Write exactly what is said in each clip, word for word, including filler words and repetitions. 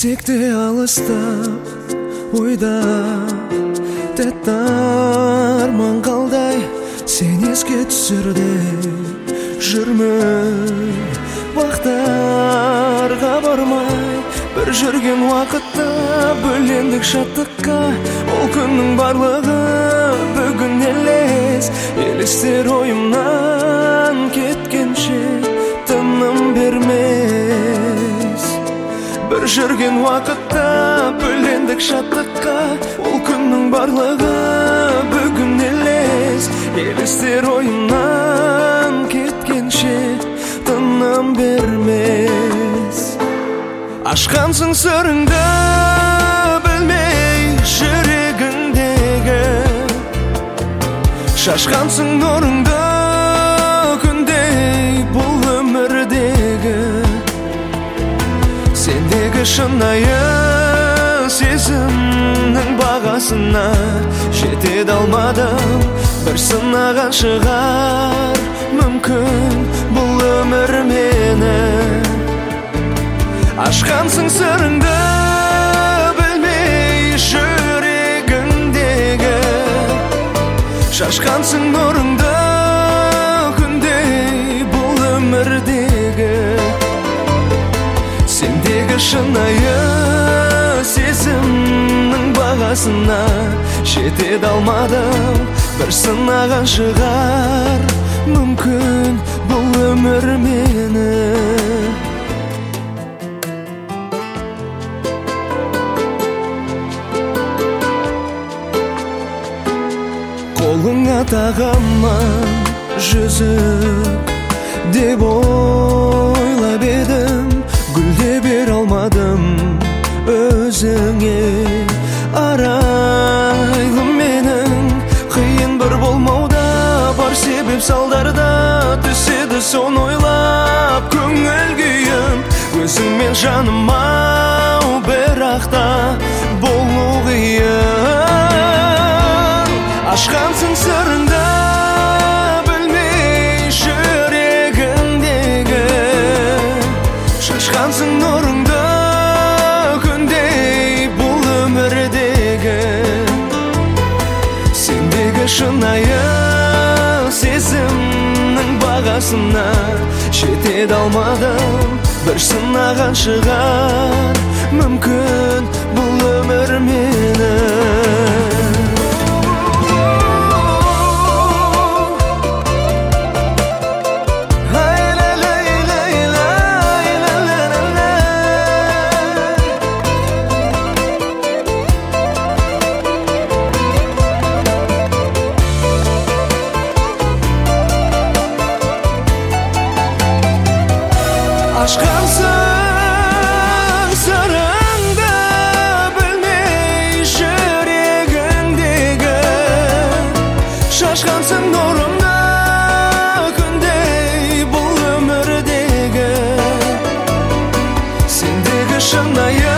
Bilsek de alыстap ойдап тәтті арман қалдай сен еске түсірде жүрмі бақтарға бармай бір жүрген уақытта бөлендік шаттыққа ол күннің барлығы бүгін елес елестер ойымнан кеткенше тыным бермес бір жүрген уақытта бөлендік шаттыққа ол күннің барлығы бүгін елес елестер ойымнан кеткенше тыным бермес ашқансың сырыңды білмей жүрегіңдегі шашқансың нұрыңды күндей бұл өмірдегі сендегі шынайы сезімнің бағасына жете алмадым бір сынаған шығар мүмкін бұл өмір мені ашқансың сырыңды білмей жүрегіңдегі шашқансың нұрыңды күндей бұл өмірдегі сендегі шынайы сезімнің бағасына жете алмадым бір сынаған шығар мүмкін бұл өмір мені қолыңа тағамын жүзік деп ойлап едім гүл де бере алмадым өзіңе арайлым менің қиын бір болмауда бар себеп салдарда түседі соны ойлап көңіл күйім өзіңмен жаным ау бірақ та болу қиын ашқансың сырыңды білмей жүрегіңдегі шашқансың нұрыңды күндей бұл өмірдегі сендегі шынайы сезімнің бағасына жете алмадым бір сынаған шығар мүмкін бұл өмір мені ашқансың сырыңды білмей жүрегіңдегі шашқансың нұрымды күндей бұл өмірдегі сендегі шынайы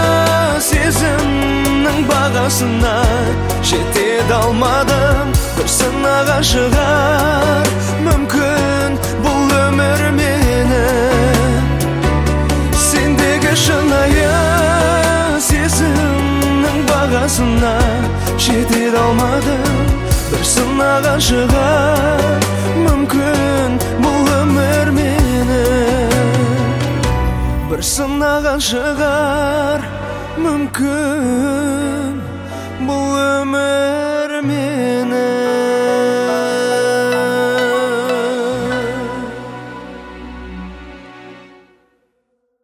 сезімнің бағасына жете алмадым бір сынаған шығар мүмкін бұл өмір мені шынайы сезімнің бағасына жете алмадым бір сынаған шығар мүмкін бұл өмір мені бір сынаған шығар мүмкін бұл өмір